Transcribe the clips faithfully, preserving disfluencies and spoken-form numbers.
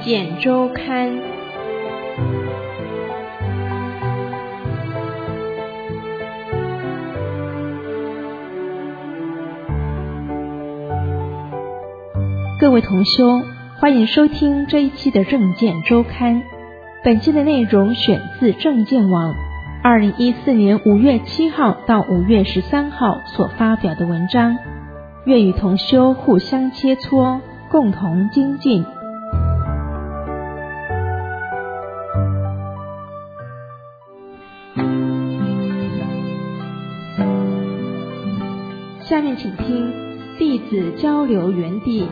简周刊。各位同修，欢迎收听这一期的正见周刊。本期的内容选自正见网二零一四年五月七号到五月十三号所发表的文章，愿与同修互相切磋，共同精进。下面请听弟子交流园地。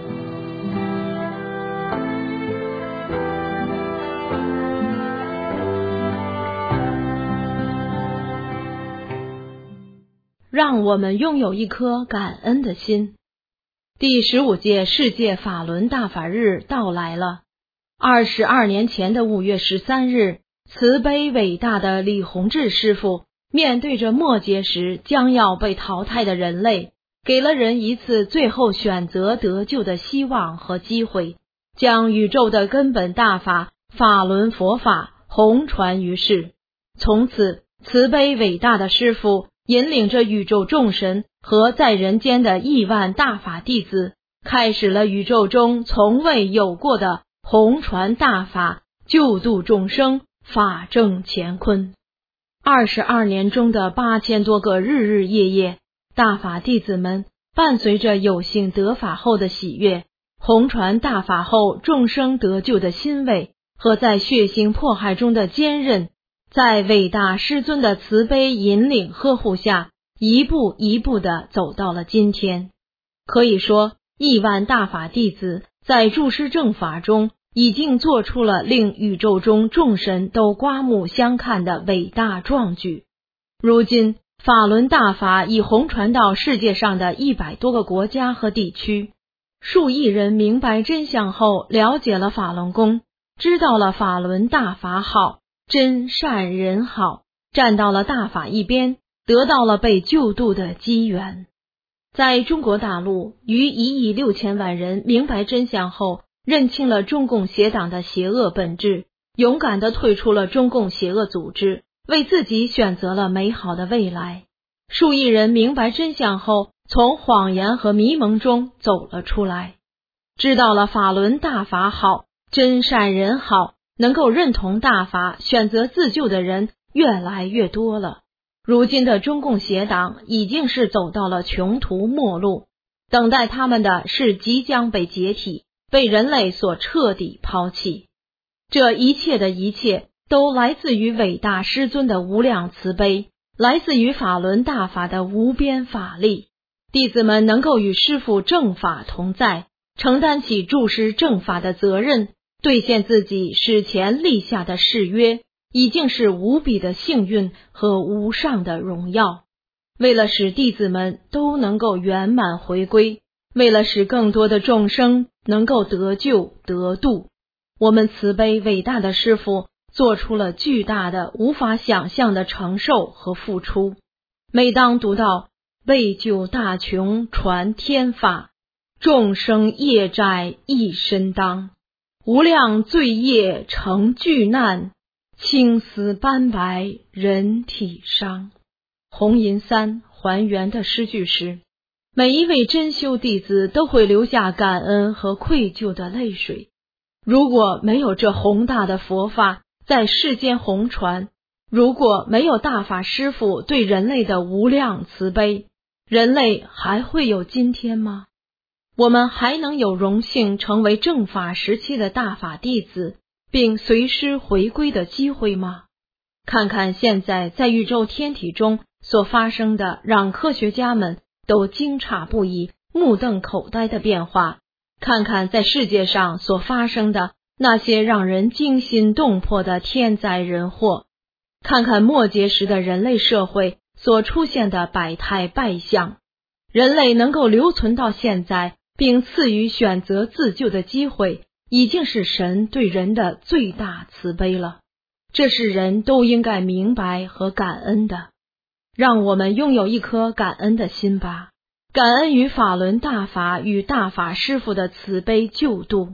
让我们拥有一颗感恩的心。第十五届世界法轮大法日到来了。二十二年前的五月十三日，慈悲伟大的李洪志师父面对着末劫时将要被淘汰的人类，给了人一次最后选择得救的希望和机会，将宇宙的根本大法法轮佛法弘传于世。从此，慈悲伟大的师父引领着宇宙众神和在人间的亿万大法弟子，开始了宇宙中从未有过的弘传大法，救度众生，法正乾坤。二十二年中的八千多个日日夜夜，大法弟子们伴随着有幸得法后的喜悦，弘传大法后众生得救的欣慰，和在血腥迫害中的坚韧，在伟大师尊的慈悲引领呵护下，一步一步地走到了今天。可以说，亿万大法弟子在注师正法中已经做出了令宇宙中众神都刮目相看的伟大壮举。如今，法轮大法已弘传到世界上的一百多个国家和地区，数亿人明白真相后，了解了法轮功，知道了法轮大法好，真善人好，站到了大法一边，得到了被救度的机缘。在中国大陆，逾一亿六千万人明白真相后，认清了中共邪党的邪恶本质，勇敢地退出了中共邪恶组织，为自己选择了美好的未来。数亿人明白真相后，从谎言和迷蒙中走了出来，知道了法轮大法好，真善人好，能够认同大法选择自救的人越来越多了。如今的中共邪党已经是走到了穷途末路，等待他们的是即将被解体，被人类所彻底抛弃。这一切的一切都来自于伟大师尊的无量慈悲，来自于法轮大法的无边法力。弟子们能够与师父正法同在，承担起注师正法的责任，兑现自己史前立下的誓约，已经是无比的幸运和无上的荣耀。为了使弟子们都能够圆满回归，为了使更多的众生能够得救得度，我们慈悲伟大的师父做出了巨大的无法想象的承受和付出。每当读到为救大穷传天法，众生业债一身当，无量罪业成巨难，青丝斑白人体伤。红银三还原的诗句时，每一位真修弟子都会流下感恩和愧疚的泪水。如果没有这宏大的佛法在世间弘传，如果没有大法师父对人类的无量慈悲，人类还会有今天吗？我们还能有荣幸成为正法时期的大法弟子，并随师回归的机会吗？看看现在在宇宙天体中所发生的让科学家们都惊诧不已、目瞪口呆的变化，看看在世界上所发生的那些让人惊心动魄的天灾人祸，看看末劫时的人类社会所出现的百态败相。人类能够留存到现在，并赐予选择自救的机会，已经是神对人的最大慈悲了。这是人都应该明白和感恩的。让我们拥有一颗感恩的心吧，感恩于法轮大法与大法师父的慈悲救度。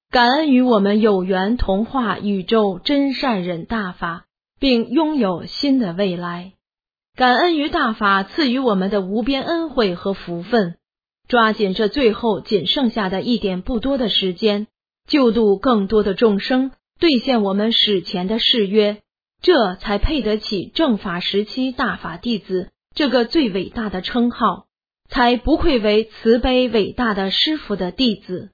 感恩于我们有缘同化宇宙真善忍大法，并拥有新的未来。感恩于大法赐予我们的无边恩惠和福分，抓紧这最后仅剩下的一点不多的时间，救度更多的众生，兑现我们史前的誓约，这才配得起正法时期大法弟子这个最伟大的称号，才不愧为慈悲伟大的师父的弟子。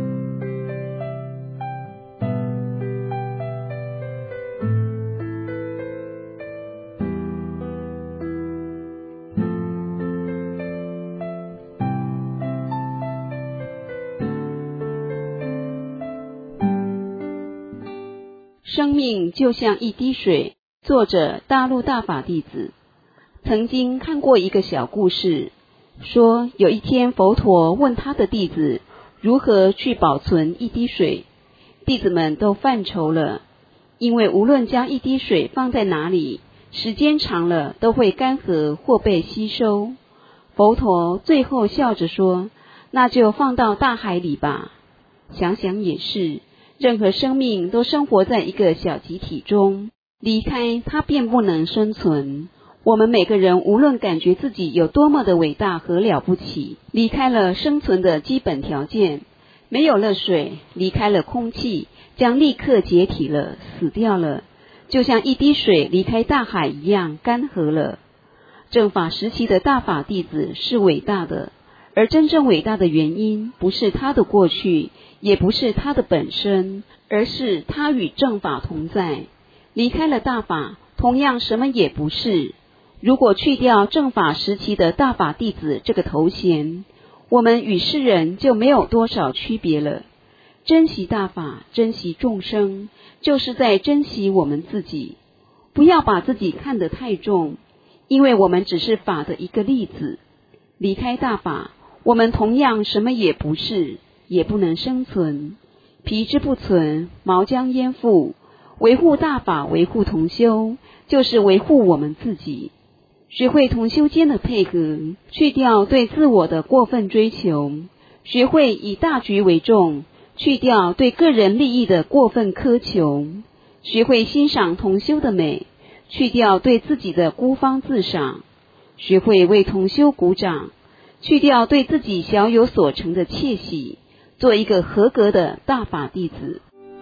生命就像一滴水，作者大陆大法弟子。曾经看过一个小故事，说有一天佛陀问他的弟子如何去保存一滴水，弟子们都犯愁了，因为无论将一滴水放在哪里，时间长了都会干涸或被吸收。佛陀最后笑着说，那就放到大海里吧。想想也是，任何生命都生活在一个小集体中，离开它便不能生存。我们每个人无论感觉自己有多么的伟大和了不起，离开了生存的基本条件，没有了水，离开了空气，将立刻解体了，死掉了，就像一滴水离开大海一样干涸了。正法时期的大法弟子是伟大的，而真正伟大的原因不是他的过去，也不是他的本身，而是他与正法同在。离开了大法，同样什么也不是。如果去掉正法时期的大法弟子这个头衔，我们与世人就没有多少区别了。珍惜大法，珍惜众生，就是在珍惜我们自己。不要把自己看得太重，因为我们只是法的一个例子。离开大法，我们同样什么也不是，也不能生存。皮之不存，毛将焉附？维护大法，维护同修，就是维护我们自己。学会同修间的配合，去掉对自我的过分追求，学会以大局为重，去掉对个人利益的过分苛求，学会欣赏同修的美，去掉对自己的孤芳自赏，学会为同修鼓掌，去掉对自己小有所成的窃喜，做一个合格的大法弟子。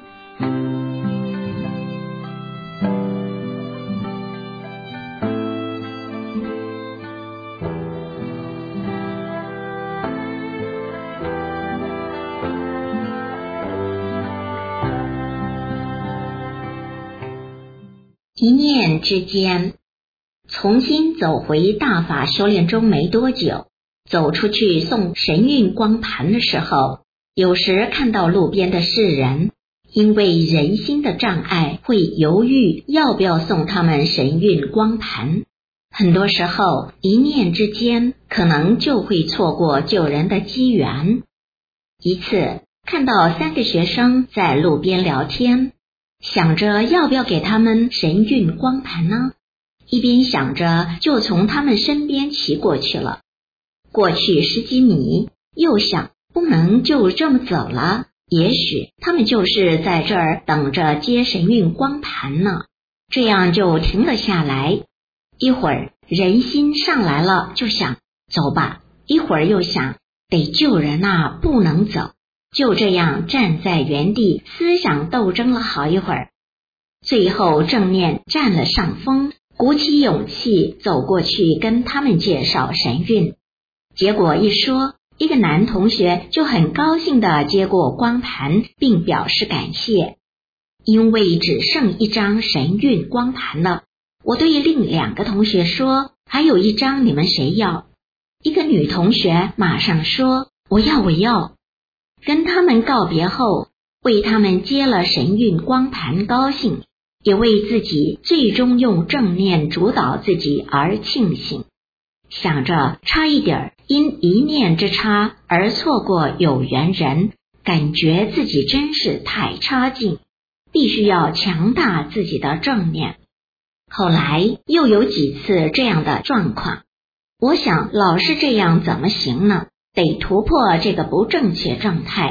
一念之间，重新走回大法修炼中没多久，走出去送神韵光盘的时候，有时看到路边的世人，因为人心的障碍，会犹豫要不要送他们神韵光盘。很多时候，一念之间，可能就会错过救人的机缘。一次，看到三个学生在路边聊天，想着要不要给他们神韵光盘呢？一边想着，就从他们身边骑过去了。过去十几米，又想不能就这么走了，也许他们就是在这儿等着接神韵光盘呢。这样就停了下来。一会儿人心上来了，就想走吧，一会儿又想得救人啊，不能走。就这样站在原地，思想斗争了好一会儿，最后正念占了上风，鼓起勇气走过去跟他们介绍神韵。结果一说，一个男同学就很高兴地接过光盘，并表示感谢。因为只剩一张神韵光盘了，我对另两个同学说，还有一张，你们谁要？一个女同学马上说，我要我要。跟他们告别后，为他们接了神韵光盘高兴，也为自己最终用正念主导自己而庆幸。想着差一点因一念之差而错过有缘人，感觉自己真是太差劲，必须要强大自己的正念。后来又有几次这样的状况，我想老是这样怎么行呢？得突破这个不正确状态，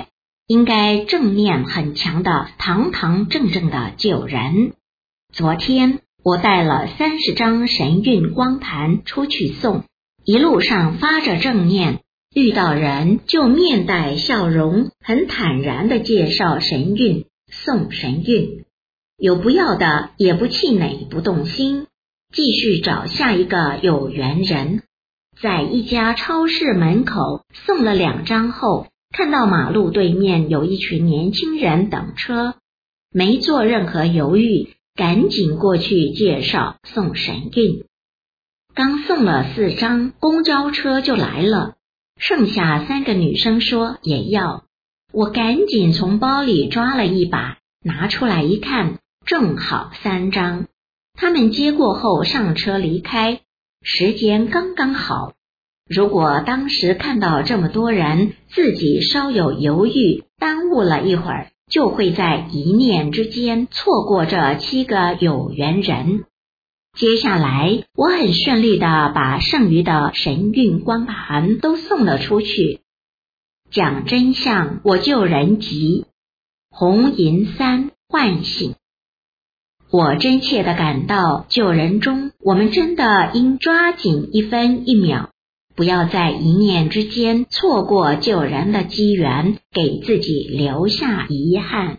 应该正念很强的堂堂正正的救人。昨天我带了三十张神韵光盘出去送，一路上发着正念，遇到人就面带笑容，很坦然地介绍神韵，送神韵，有不要的也不气馁不动心，继续找下一个有缘人。在一家超市门口送了两张后，看到马路对面有一群年轻人等车，没做任何犹豫，赶紧过去介绍送神韵。刚送了四张，公交车就来了，剩下三个女生说也要，我赶紧从包里抓了一把，拿出来一看，正好三张。他们接过后上车离开，时间刚刚好。如果当时看到这么多人，自己稍有犹豫，耽误了一会儿，就会在一念之间错过这七个有缘人。接下来我很顺利地把剩余的神韵光盘都送了出去。讲真相，我救人急，红银三唤醒。我真切地感到，救人中我们真的应抓紧一分一秒，不要在一念之间错过救人的机缘，给自己留下遗憾。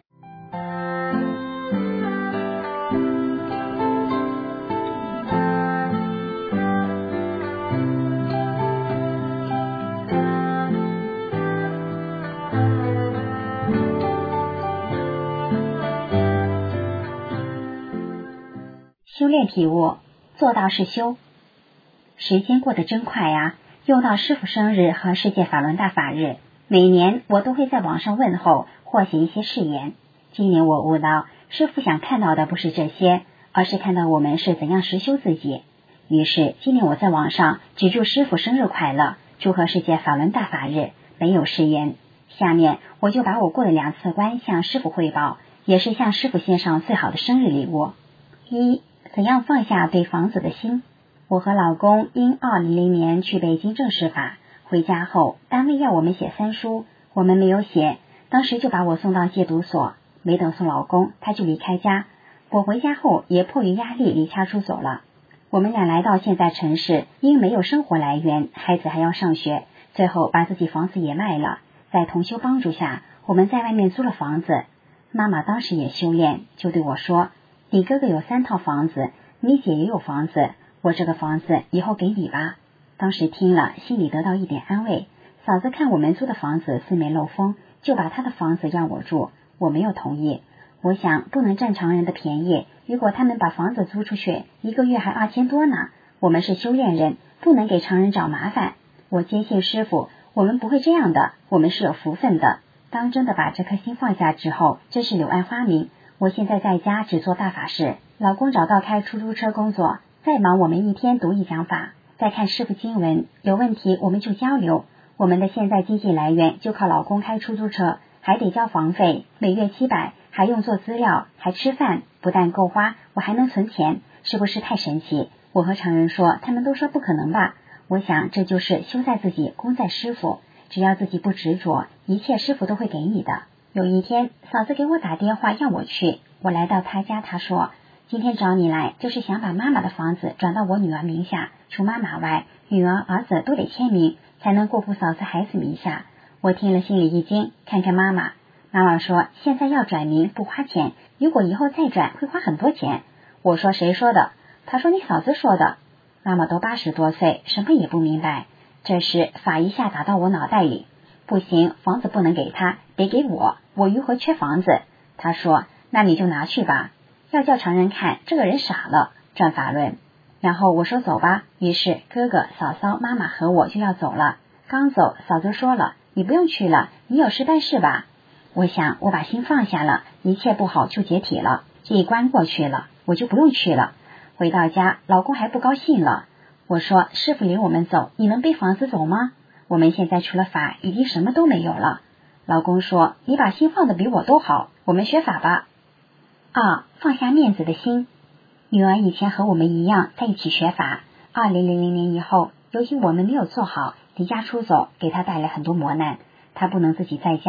修炼体悟，做到是修。时间过得真快啊，又到师父生日和世界法轮大法日，每年我都会在网上问候或写一些誓言。今年我悟到，师父想看到的不是这些，而是看到我们是怎样实修自己。于是今年我在网上只祝师父生日快乐，祝贺世界法轮大法日，没有誓言。下面我就把我过的两次关向师父汇报，也是向师父献上最好的生日礼物。一、怎样放下对房子的心？我和老公因二零零年去北京正式法，回家后单位要我们写三书，我们没有写，当时就把我送到戒毒所，没等送老公他就离开家，我回家后也迫于压力离家出走了。我们俩来到现在城市，因没有生活来源，孩子还要上学，最后把自己房子也卖了，在同修帮助下，我们在外面租了房子。妈妈当时也修炼，就对我说，你哥哥有三套房子，你姐也有房子，我这个房子以后给你吧。当时听了，心里得到一点安慰。嫂子看我们租的房子四面漏风，就把她的房子让我住，我没有同意。我想不能占常人的便宜，如果他们把房子租出去，一个月还二千多呢。我们是修炼人，不能给常人找麻烦。我坚信师父，我们不会这样的，我们是有福分的。当真的把这颗心放下之后，真是柳暗花明。我现在在家只做大法事，老公找到开出租车工作，再忙我们一天读一讲法，再看师父经文，有问题我们就交流。我们的现在经济来源就靠老公开出租车，还得交房费，每月七百，还用做资料，还吃饭，不但够花，我还能存钱，是不是太神奇？我和常人说，他们都说不可能吧。我想这就是修在自己，功在师父，只要自己不执着，一切师父都会给你的。有一天嫂子给我打电话要我去，我来到她家，她说今天找你来就是想把妈妈的房子转到我女儿名下，除妈妈外，女儿儿子都得签名，才能过户嫂子孩子名下。我听了心里一惊，看看妈妈，妈妈说现在要转名不花钱，如果以后再转会花很多钱。我说谁说的？她说你嫂子说的。妈妈都八十多岁，什么也不明白。这时法一下打到我脑袋里，不行，房子不能给他，得给我，我如何缺房子？他说那你就拿去吧，要叫常人看这个人傻了，转法轮。然后我说走吧，于是哥哥嫂嫂妈妈和我就要走了。刚走，嫂子说了，你不用去了，你有事办事吧。我想我把心放下了，一切不好就解体了，这一关过去了，我就不用去了。回到家，老公还不高兴了。我说师父领我们走，你能背房子走吗？我们现在除了法已经什么都没有了。老公说你把心放得比我都好，我们学法吧。二、放下面子的心。女儿以前和我们一样在一起学法，二零零零年以后，由于我们没有做好，离家出走，给她带来很多磨难。她不能自己在家，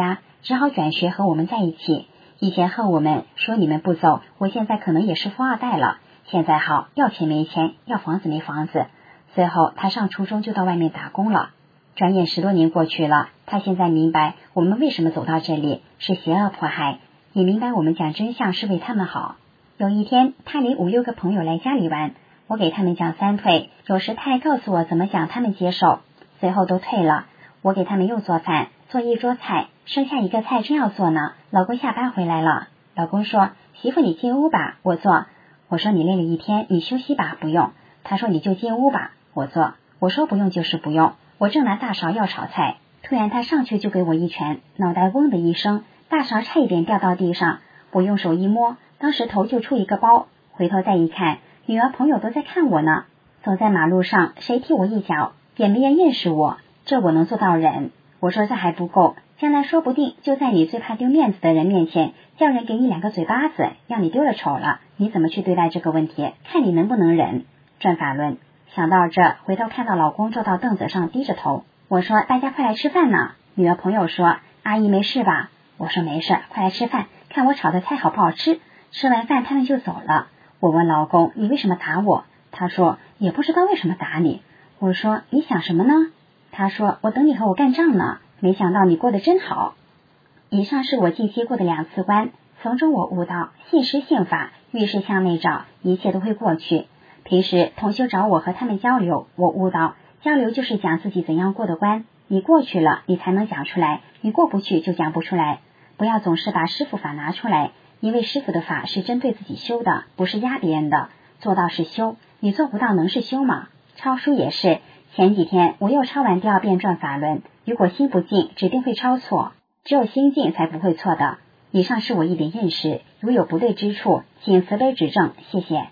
只好转学和我们在一起。以前恨我们，说你们不走，我现在可能也是富二代了。现在好，要钱没钱，要房子没房子。随后他上初中就到外面打工了。转眼十多年过去了，他现在明白我们为什么走到这里，是邪恶迫害，也明白我们讲真相是为他们好。有一天，他领五六个朋友来家里玩，我给他们讲三退，有时他还告诉我怎么讲，他们接受，随后都退了。我给他们又做饭，做一桌菜，剩下一个菜正要做呢，老公下班回来了。老公说：“媳妇你进屋吧，我做。”我说：“你累了一天，你休息吧，不用。”他说：“你就进屋吧，我做。”我说：“不用就是不用。”我正拿大勺要炒菜，突然他上去就给我一拳，脑袋嗡的一声，大勺差一点掉到地上。我用手一摸，当时头就出一个包，回头再一看，女儿朋友都在看我呢。走在马路上，谁踢我一脚，也没人认识我，这我能做到忍。我说这还不够，将来说不定就在你最怕丢面子的人面前，叫人给你两个嘴巴子，让你丢了丑了，你怎么去对待这个问题？看你能不能忍。转法轮。想到这，回头看到老公坐到凳子上低着头，我说：“大家快来吃饭呢。”女儿朋友说：“阿姨没事吧？”我说：“没事，快来吃饭，看我炒的菜好不好吃。”吃完饭他们就走了。我问老公：“你为什么打我？”他说：“也不知道为什么打你。”我说：“你想什么呢？”他说：“我等你和我干仗呢，没想到你过得真好。”以上是我近期过的两次关，从中我悟到信师信法，遇事向内找，一切都会过去。平时同修找我和他们交流，我悟到交流就是讲自己怎样过的关，你过去了你才能讲出来，你过不去就讲不出来。不要总是把师父法拿出来，因为师父的法是针对自己修的，不是压别人的。做到是修，你做不到能是修吗？抄书也是，前几天我又抄完第二遍转法轮，如果心不静指定会抄错，只有心静才不会错的。以上是我一点认识，如有不对之处请慈悲指正，谢谢。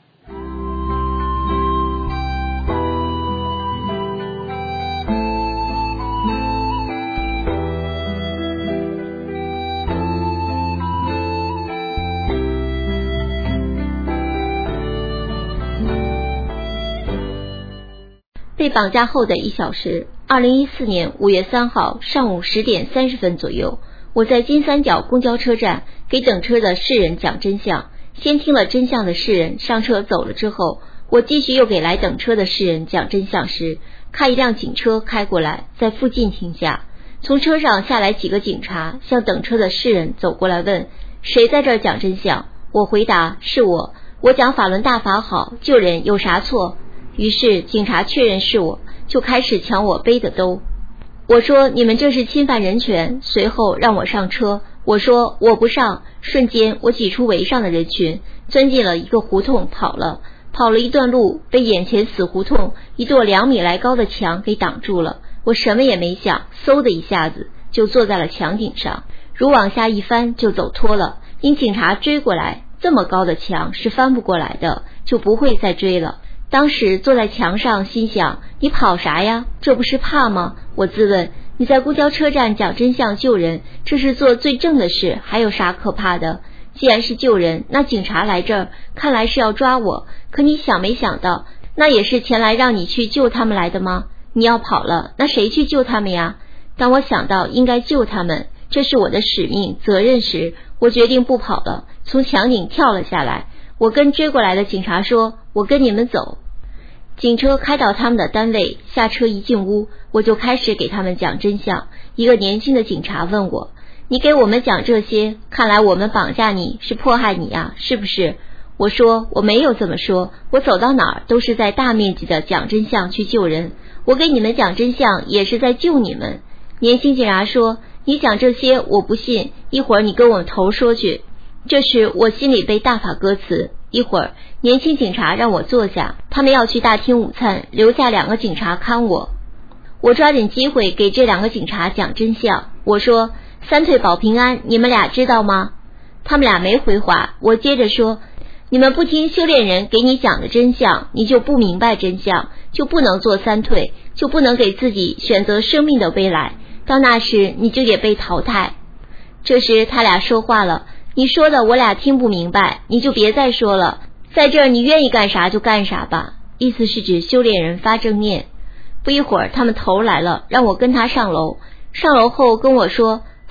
被绑架后的一小时，二零一四年五月三号上午十点三十分左右，我在金三角公交车站给等车的世人讲真相。先听了真相的世人上车走了之后，我继续又给来等车的世人讲真相时，看一辆警车开过来，在附近停下，从车上下来几个警察，向等车的世人走过来问：谁在这儿讲真相？我回答：是我，我讲法轮大法好，救人有啥错？于是警察确认是我，就开始抢我背的兜。我说：你们这是侵犯人权，随后让我上车。我说我不上，瞬间我挤出围上的人群，钻进了一个胡同跑了。跑了一段路，被眼前死胡同一座两米来高的墙给挡住了。我什么也没想，嗖的一下子就坐在了墙顶上，如往下一翻就走脱了。因警察追过来，这么高的墙是翻不过来的，就不会再追了。当时坐在墙上心想，你跑啥呀？这不是怕吗？我自问，你在公交车站讲真相救人，这是做最正的事，还有啥可怕的？既然是救人，那警察来这儿看来是要抓我，可你想没想到，那也是前来让你去救他们来的吗？你要跑了，那谁去救他们呀？当我想到应该救他们，这是我的使命责任时，我决定不跑了，从墙顶跳了下来。我跟追过来的警察说，我跟你们走。警车开到他们的单位，下车一进屋，我就开始给他们讲真相。一个年轻的警察问我，你给我们讲这些，看来我们绑架你是迫害你呀，是不是？我说我没有这么说，我走到哪儿都是在大面积的讲真相去救人，我给你们讲真相也是在救你们。年轻警察说，你讲这些我不信，一会儿你跟我们头说去。这时我心里被大法歌词。一会儿年轻警察让我坐下，他们要去大厅午餐，留下两个警察看我。我抓紧机会给这两个警察讲真相。我说，三退保平安你们俩知道吗？他们俩没回话。我接着说，你们不听修炼人给你讲的真相，你就不明白真相，就不能做三退，就不能给自己选择生命的未来，到那时你就也被淘汰。这时他俩说话了，你说的我俩听不明白，你就别再说了，在这儿你愿意干啥就干啥吧。意思是指修炼人发正念。不一会儿他们头来了，让我跟他上楼。上楼后跟我说，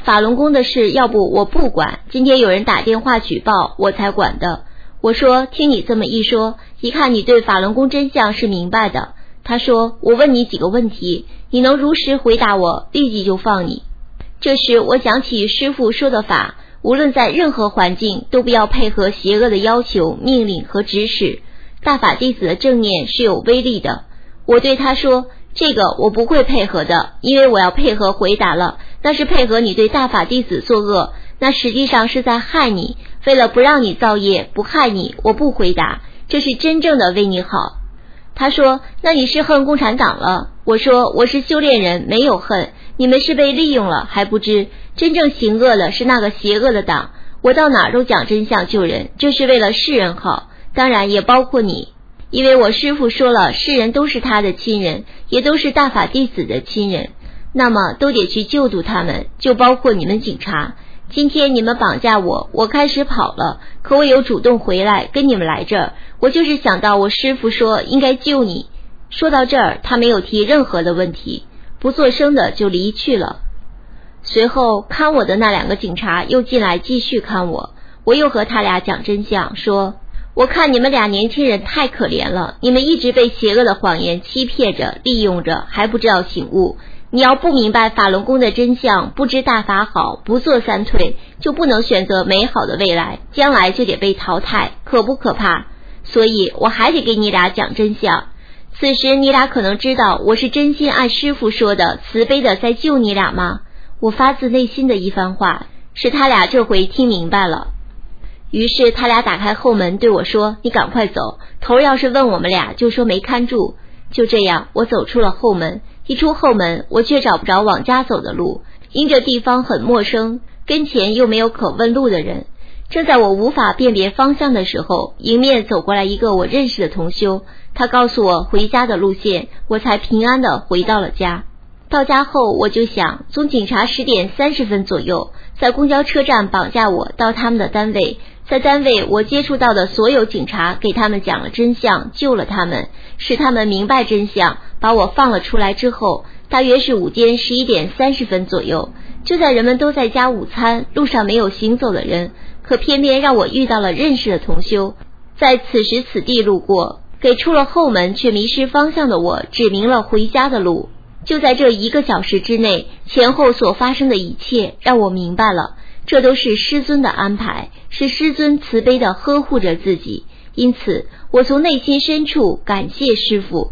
法轮功的事要不我不管，今天有人打电话举报我才管的。我说听你这么一说，一看你对法轮功真相是明白的。他说我问你几个问题，你能如实回答我，立即就放你。这时我想起师父说的法，无论在任何环境都不要配合邪恶的要求、命令和指使。大法弟子的正念是有威力的。我对他说，这个我不会配合的，因为我要配合回答了，那是配合你对大法弟子作恶，那实际上是在害你，为了不让你造业，不害你，我不回答，这是真正的为你好。他说，那你是恨共产党了？我说，我是修炼人，没有恨，你们是被利用了还不知，真正行恶的是那个邪恶的党。我到哪儿都讲真相救人，这是为了世人好，当然也包括你。因为我师父说了，世人都是他的亲人，也都是大法弟子的亲人，那么都得去救度他们，就包括你们警察。今天你们绑架我，我开始跑了，可我有主动回来跟你们来这儿，我就是想到我师父说应该救你。说到这儿，他没有提任何的问题，不作声的就离去了。随后看我的那两个警察又进来继续看我，我又和他俩讲真相，说我看你们俩年轻人太可怜了，你们一直被邪恶的谎言欺骗着、利用着，还不知道醒悟。你要不明白法轮功的真相，不知大法好，不做三退，就不能选择美好的未来，将来就得被淘汰，可不可怕？所以我还得给你俩讲真相。此时你俩可能知道我是真心按师父说的慈悲的在救你俩吗？我发自内心的一番话，使他俩这回听明白了。于是他俩打开后门对我说，你赶快走，头要是问我们俩就说没看住。就这样我走出了后门，一出后门我却找不着往家走的路，因这地方很陌生，跟前又没有可问路的人。正在我无法辨别方向的时候，迎面走过来一个我认识的同修，他告诉我回家的路线，我才平安的回到了家。到家后我就想，从警察十点三十分左右在公交车站绑架我到他们的单位，在单位我接触到的所有警察给他们讲了真相，救了他们，使他们明白真相，把我放了出来之后，大约是午间十一点三十分左右，就在人们都在家午餐，路上没有行走的人，可偏偏让我遇到了认识的同修，在此时此地路过，给出了后门却迷失方向的我指明了回家的路。就在这一个小时之内，前后所发生的一切让我明白了，这都是师尊的安排，是师尊慈悲的呵护着自己，因此我从内心深处感谢师父。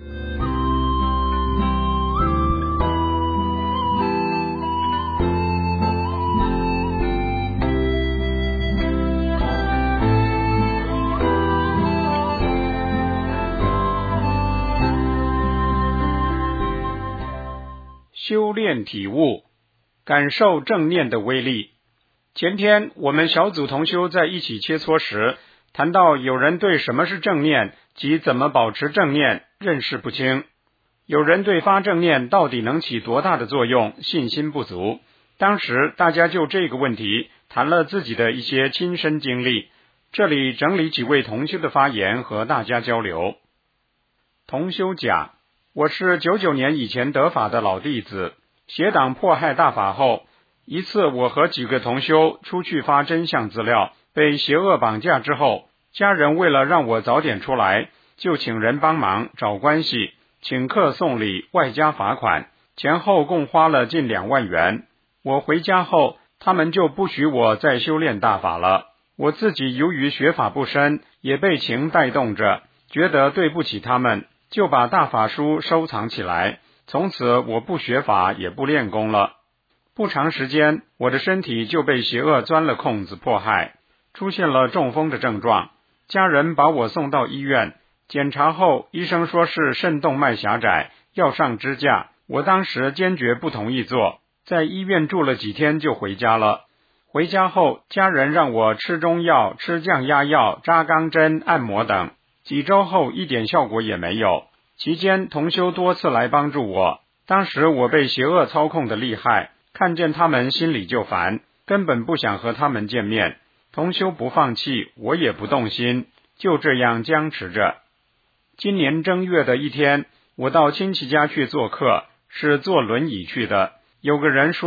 修炼体悟，感受正念的威力。前天我们小组同修在一起切磋时，谈到有人对什么是正念及怎么保持正念认识不清，有人对发正念到底能起多大的作用信心不足。当时大家就这个问题谈了自己的一些亲身经历，这里整理几位同修的发言和大家交流。同修甲，我是九九年以前得法的老弟子，邪党迫害大法后，一次我和几个同修出去发真相资料，被邪恶绑架之后，家人为了让我早点出来，就请人帮忙找关系，请客送礼，外加罚款，前后共花了近两万元。我回家后，他们就不许我再修炼大法了。我自己由于学法不深，也被情带动着，觉得对不起他们，就把大法书收藏起来，从此我不学法也不练功了。不长时间，我的身体就被邪恶钻了空子迫害，出现了中风的症状。家人把我送到医院，检查后医生说是肾动脉狭窄，要上支架。我当时坚决不同意做，在医院住了几天就回家了。回家后，家人让我吃中药、吃降压药、扎钢针、按摩等，几周后一点效果也没有。期间同修多次来帮助我，当时我被邪恶操控的厉害，看见他们心里就烦，根本不想和他们见面。同修不放弃，我也不动心，就这样僵持着。今年正月的一天，我到亲戚家去做客，是坐轮椅去的。有个人说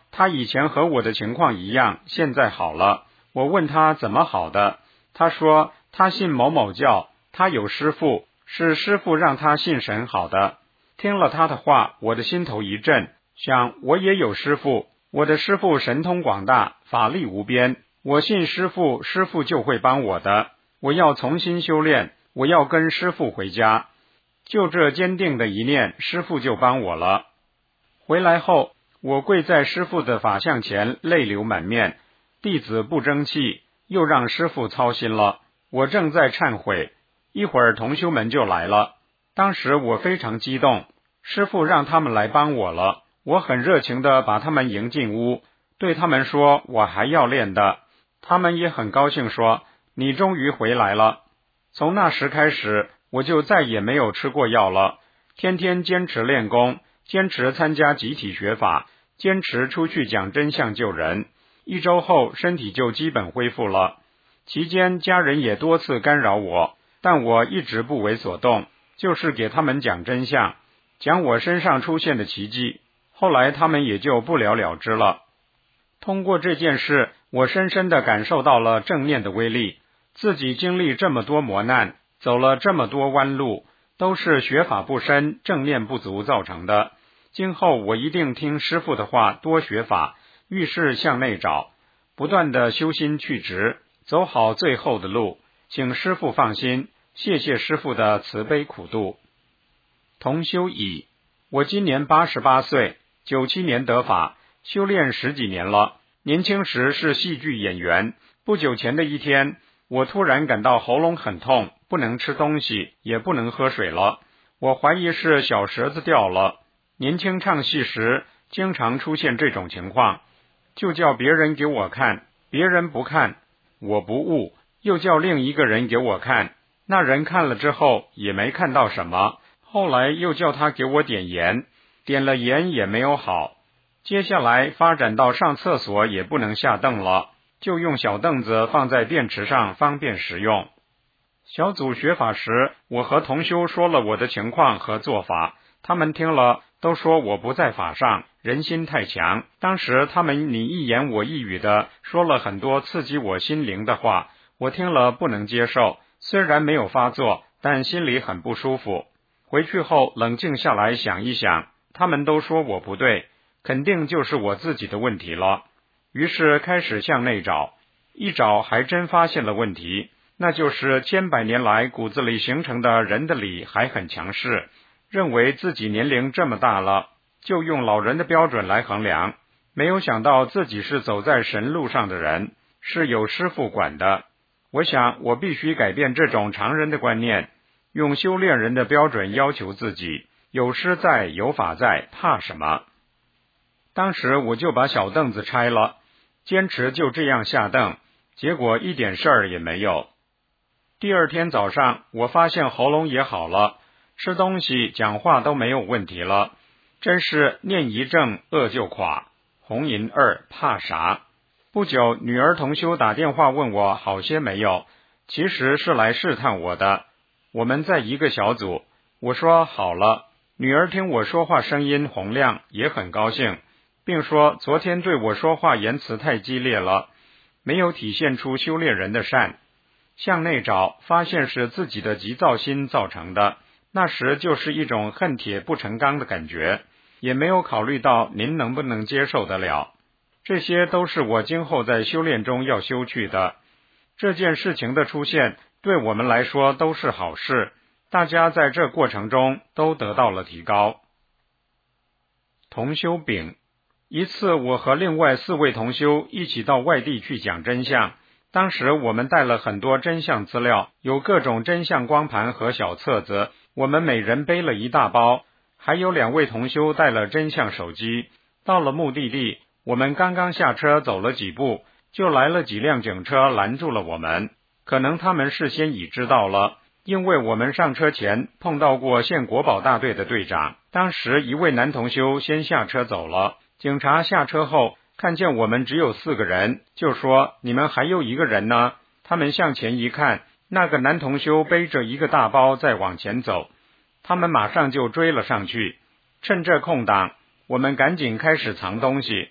他以前和我的情况一样，现在好了。我问他怎么好的，他说他信某某教，他有师父，是师父让他信神好的。听了他的话，我的心头一震，想我也有师父，我的师父神通广大，法力无边，我信师父，师父就会帮我的。我要重新修炼，我要跟师父回家。就这坚定的一念，师父就帮我了。回来后，我跪在师父的法像前，泪流满面，弟子不争气，又让师父操心了。我正在忏悔，一会儿同修们就来了。当时我非常激动，师父让他们来帮我了。我很热情地把他们迎进屋，对他们说我还要练的。他们也很高兴，说你终于回来了。从那时开始，我就再也没有吃过药了，天天坚持练功，坚持参加集体学法，坚持出去讲真相救人。一周后，身体就基本恢复了。期间家人也多次干扰我，但我一直不为所动，就是给他们讲真相，讲我身上出现的奇迹。后来他们也就不了了之了。通过这件事，我深深地感受到了正念的威力。自己经历这么多磨难，走了这么多弯路，都是学法不深，正念不足造成的。今后我一定听师父的话，多学法，遇事向内找，不断的修心去直，走好最后的路。请师父放心，谢谢师父的慈悲苦度。同修乙，我今年八十八岁，九七年得法，修炼十几年了。年轻时是戏剧演员，不久前的一天，我突然感到喉咙很痛，不能吃东西，也不能喝水了。我怀疑是小舌子掉了。年轻唱戏时经常出现这种情况，就叫别人给我看，别人不看，我不悟，又叫另一个人给我看，那人看了之后也没看到什么，后来又叫他给我点盐，点了盐也没有好。接下来发展到上厕所也不能下凳了，就用小凳子放在便池上方便使用。小组学法时，我和同修说了我的情况和做法，他们听了都说我不在法上，人心太强。当时他们你一言我一语的说了很多刺激我心灵的话，我听了不能接受，虽然没有发作，但心里很不舒服。回去后冷静下来想一想，他们都说我不对，肯定就是我自己的问题了。于是开始向内找，一找还真发现了问题，那就是千百年来骨子里形成的人的理还很强势，认为自己年龄这么大了，就用老人的标准来衡量，没有想到自己是走在神路上的人，是有师父管的。我想我必须改变这种常人的观念，用修炼人的标准要求自己，有师在，有法在，怕什么？当时我就把小凳子拆了，坚持就这样下凳，结果一点事儿也没有。第二天早上，我发现喉咙也好了，吃东西讲话都没有问题了，真是念一正，恶就垮，红银二怕啥？不久，女儿同修打电话问我好些没有，其实是来试探我的。我们在一个小组，我说好了。女儿听我说话声音洪亮，也很高兴，并说昨天对我说话言辞太激烈了，没有体现出修炼人的善。向内找，发现是自己的急躁心造成的，那时就是一种恨铁不成钢的感觉，也没有考虑到您能不能接受得了。这些都是我今后在修炼中要修去的。这件事情的出现，对我们来说都是好事，大家在这过程中都得到了提高。同修丙，一次我和另外四位同修一起到外地去讲真相，当时我们带了很多真相资料，有各种真相光盘和小册子，我们每人背了一大包，还有两位同修带了真相手机。到了目的地，我们刚刚下车走了几步，就来了几辆警车拦住了我们，可能他们事先已知道了，因为我们上车前碰到过县国保大队的队长，当时一位男同修先下车走了，警察下车后看见我们只有四个人，就说你们还有一个人呢。他们向前一看，那个男同修背着一个大包在往前走，他们马上就追了上去。趁这空档，我们赶紧开始藏东西。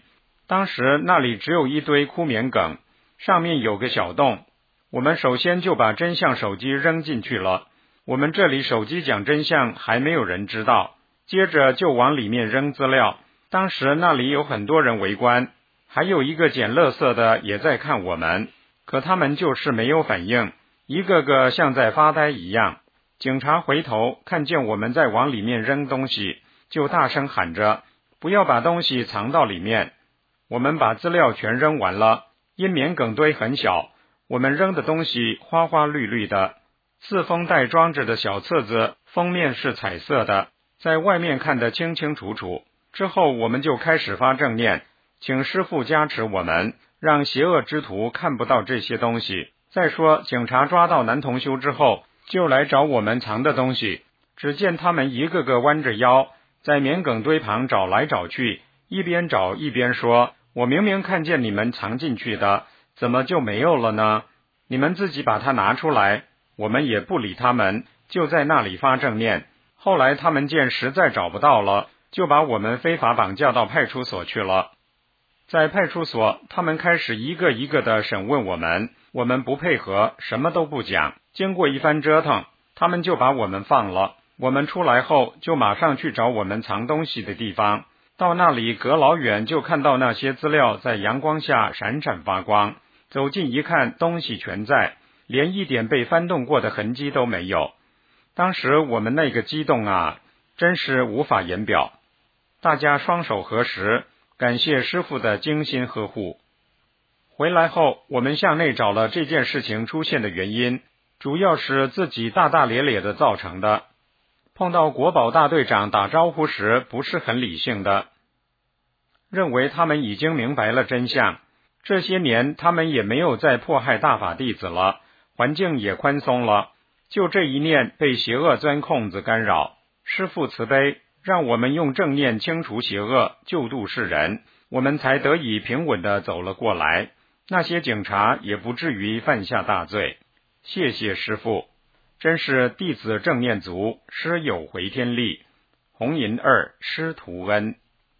当时那里只有一堆枯棉梗，上面有个小洞，我们首先就把真相手机扔进去了。我们这里手机讲真相还没有人知道，接着就往里面扔资料。当时那里有很多人围观，还有一个捡垃圾的也在看我们，可他们就是没有反应，一个个像在发呆一样。警察回头看见我们在往里面扔东西，就大声喊着不要把东西藏到里面。我们把资料全扔完了，因棉梗堆很小，我们扔的东西花花绿绿的，四封袋装着的小册子封面是彩色的，在外面看得清清楚楚。之后我们就开始发正念，请师父加持我们，让邪恶之徒看不到这些东西。再说警察抓到男同修之后，就来找我们藏的东西，只见他们一个个弯着腰在棉梗堆旁找来找去，一边找一边说，我明明看见你们藏进去的，怎么就没有了呢？你们自己把它拿出来。我们也不理他们，就在那里发正念。后来他们见实在找不到了，就把我们非法绑架到派出所去了。在派出所，他们开始一个一个的审问我们，我们不配合，什么都不讲。经过一番折腾，他们就把我们放了。我们出来后，就马上去找我们藏东西的地方。到那里隔老远就看到那些资料在阳光下闪闪发光，走近一看，东西全在，连一点被翻动过的痕迹都没有。当时我们那个激动啊，真是无法言表。大家双手合十，感谢师父的精心呵护。回来后，我们向内找了这件事情出现的原因，主要是自己大大咧咧的造成的。碰到国保大队长打招呼时不是很理性的，认为他们已经明白了真相，这些年他们也没有再迫害大法弟子了，环境也宽松了，就这一念被邪恶钻空子干扰。师父慈悲，让我们用正念清除邪恶，救度世人，我们才得以平稳地走了过来，那些警察也不至于犯下大罪。谢谢师父，真是弟子正念足，师有回天力。红银二，师徒恩。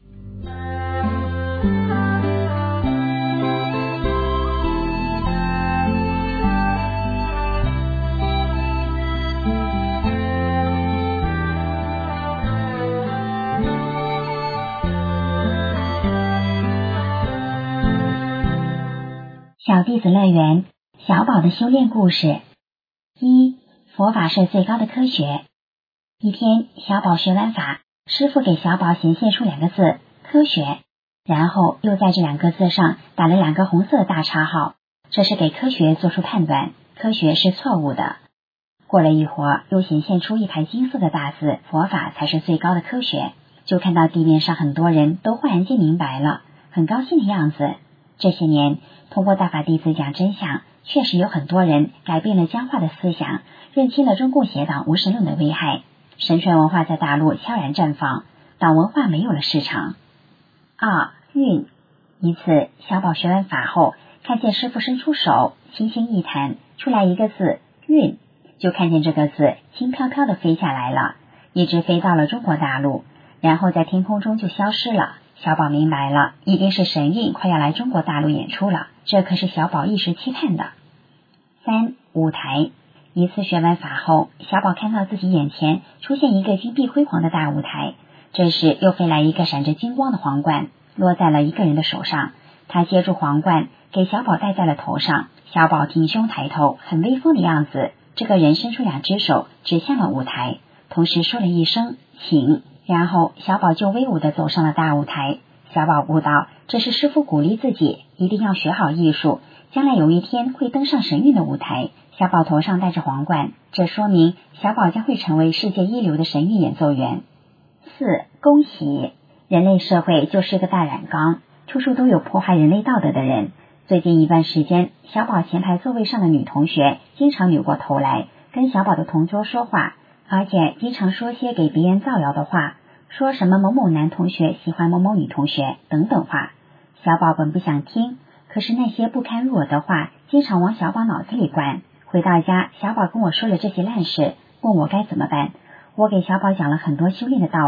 小弟子乐园小宝的修炼故事。一、佛法是最高的科学。一天，小宝学完法，师父给小宝显现出两个字科学，然后又在这两个字上打了两个红色的大叉号，这是给科学做出判断，科学是错误的。过了一会儿，又显现出一排金色的大字，佛法才是最高的科学。就看到地面上很多人都忽然间明白了，很高兴的样子。这些年通过大法弟子讲真相，确实有很多人改变了僵化的思想，认清了中共邪党无神论的危害，神权文化在大陆悄然绽放，党文化没有了市场。二、运。一次小宝学完法后，看见师父伸出手，轻轻一弹，出来一个字运，就看见这个字轻飘飘的飞下来了，一直飞到了中国大陆，然后在天空中就消失了。小宝明白了，一定是神韵快要来中国大陆演出了，这可是小宝一时期盼的。三、舞台。一次学完法后，小宝看到自己眼前出现一个金碧辉煌的大舞台，这时又飞来一个闪着金光的皇冠，落在了一个人的手上，他接住皇冠给小宝戴在了头上，小宝挺胸抬头，很威风的样子。这个人伸出两只手指向了舞台，同时说了一声请，然后小宝就威武地走上了大舞台。小宝悟道，这是师父鼓励自己一定要学好艺术，将来有一天会登上神韵的舞台。小宝头上戴着皇冠，这说明小宝将会成为世界一流的神韵演奏员。四、恭喜。人类社会就是个大染缸，处处都有破坏人类道德的人。最近一段时间，小宝前排座位上的女同学经常扭过头来跟小宝的同桌说话，而且经常说些给别人造谣的话，说什么某某男同学喜欢某某女同学等等话。小宝本不想听，可是那些不堪入耳的话经常往小宝脑子里灌。回到家，小宝跟我说了这些烂事，问我该怎么办。我给小宝讲了很多修炼的道理，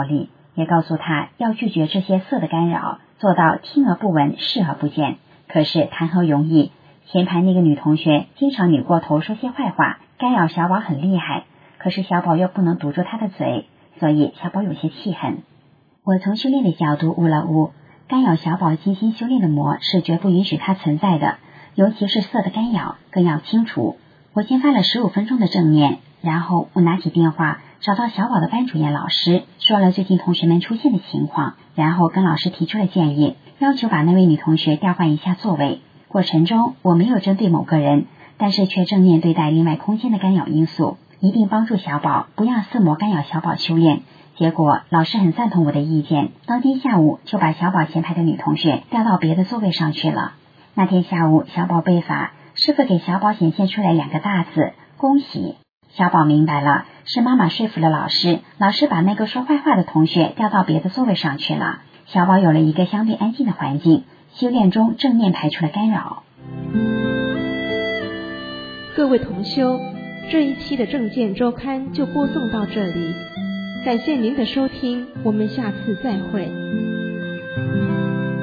也告诉他要拒绝这些色的干扰，做到听而不闻，视而不见。可是谈何容易，前排那个女同学经常扭过头说些坏话，干扰小宝很厉害，可是小宝又不能堵住她的嘴，所以小宝有些气恨。我从修炼的角度悟了悟，干扰小宝精心修炼的魔是绝不允许它存在的，尤其是色的干扰更要清除。我先发了十五分钟的正念，然后我拿起电话找到小宝的班主任老师，说了最近同学们出现的情况，然后跟老师提出了建议，要求把那位女同学调换一下座位。过程中我没有针对某个人，但是却正面对待另外空间的干扰因素，一定帮助小宝，不让色魔干扰小宝修炼。结果老师很赞同我的意见，当天下午就把小宝前排的女同学调到别的座位上去了。那天下午小宝被罚，师父给小宝显现出来两个大字：恭喜。小宝明白了，是妈妈说服了老师，老师把那个说坏话的同学调到别的座位上去了。小宝有了一个相对安静的环境，修炼中正面排除了干扰。 各位同修，这一期的正见周刊就播送到这里，感谢您的收听，我们下次再会。